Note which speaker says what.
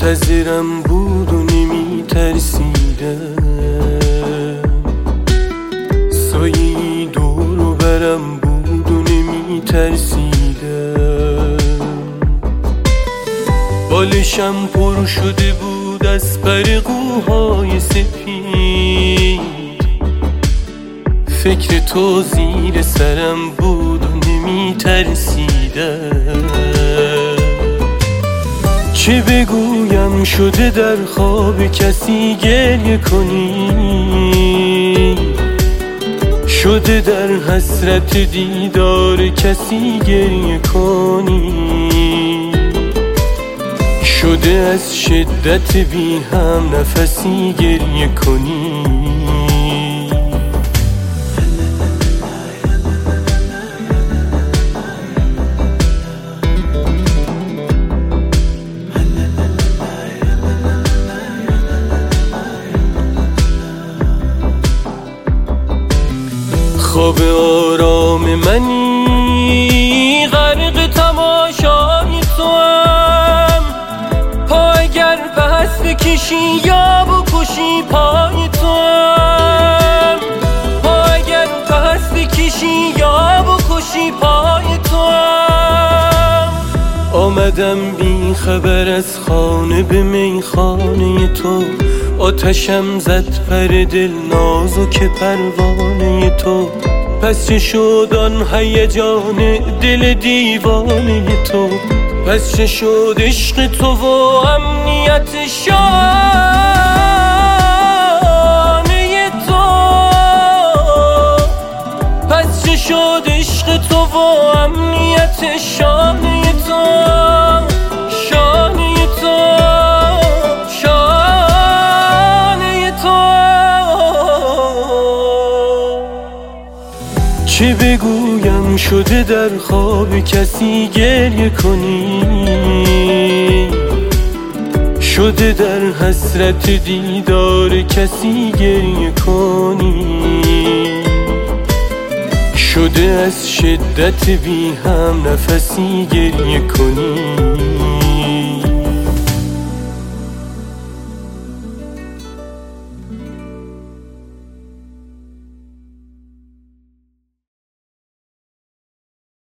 Speaker 1: منتظرم بود و نمی ترسیدم، سایه‌ای دور و برم بود و نمی ترسیدم. بالشم پر شده بود از پرقوهای سپید، فکر تو زیر سرم بود و نمی ترسیدم. چه بگویم شده در خواب کسی گریه کنی، شده در حسرت دیدار کسی گریه کنی، شده از شدت بی هم نفسی گریه کنی. خواب آرام منی غرق تماشای توام، پا اگر پس بکشی یا بکشی پای توام، پا اگر پس بکشی یا بکشی پای توام. آمدم بی خبر از خانه به میخانه تو، آتشم زد پر دل نازک پروانه تو. پس چه شد آن هیجان دل دیوانه تو، پس چه شد عشق تو و امنیت شانه تو، پس چه شد عشق تو و امنیت شانه تو، شانه تو، چه بگویم شده در خواب کسی گریه کنی، شده در حسرت دیدار کسی گریه کنی، شده از شدت بی هم نفسی گریه کنی.